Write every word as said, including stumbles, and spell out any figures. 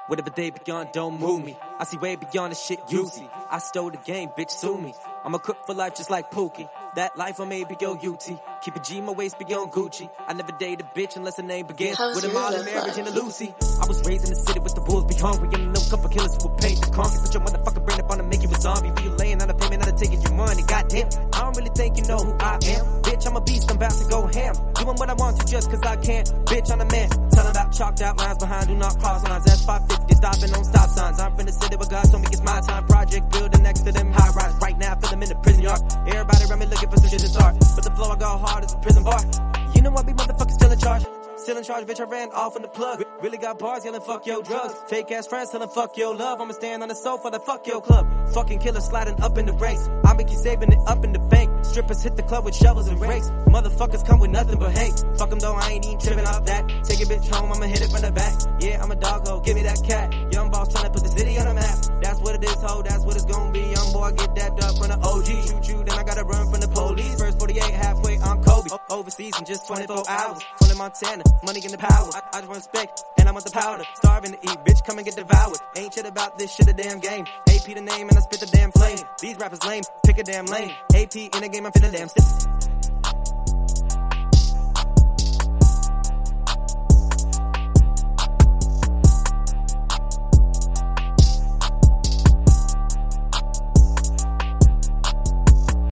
Whatever they beyond, don't move me. I see way beyond the shit you see. I stole the game, bitch, sue me. I'm a cook for life just like Pookie. That life I made beyond U T. Keep a G in my waist beyond Gucci. I never date a bitch unless her name begins with a Molly, marriage, and a Lucy. I was raised in the city with the wolves be hungry. And no couple killers who will pay the concrete. Put your motherfucking brain up on and make you a zombie. Be you laying on a payment, not taking your money. Goddamn, I don't really think you know who I am. Bitch, I'm a beast, I'm about to go ham. Doing what I want to just cause I can. Bitch, I'm a man. Tell about chalked out lines behind, do not cross lines. That's five fifty, stopping on stop signs. I'm from the city where God told me it's my time. Project building next to them high rise. Right now, I feel them in the prison yard. Everybody around me looking for some shit to start. But the flow I go hard as a prison bar. You know I be motherfuckers still in charge. Still in charge, bitch, I ran off in the plug. Re- really got bars yelling fuck your drugs. Fake ass friends telling fuck your love. I'ma stand on the sofa like fuck your club. Fucking killer sliding up in the race. I'ma keep saving it up in the bank. Strippers hit the club with shovels and rakes. Motherfuckers come with nothing but hate. Fuck them though, I ain't even tripping off that. Take your bitch home, I'ma hit it from the back. Yeah, I'm a doggo, give me that cat. Young boss trying to put the city on the map. That's what it is, ho, that's what it's gonna be. Young boy, get that dub from the O G. Shoot you, then I gotta run from the police. First forty-eight, halfway, I'm Kobe. O- overseas in just twenty-four hours. Tony Montana, money in the power. I, I just want respect, and I want the powder. Starving to eat, bitch, come and get devoured. Ain't shit about this shit a damn game. A P the name, and I spit the damn flame. These rappers lame, pick a damn lane. A P in the game, I'm finna damn stiff.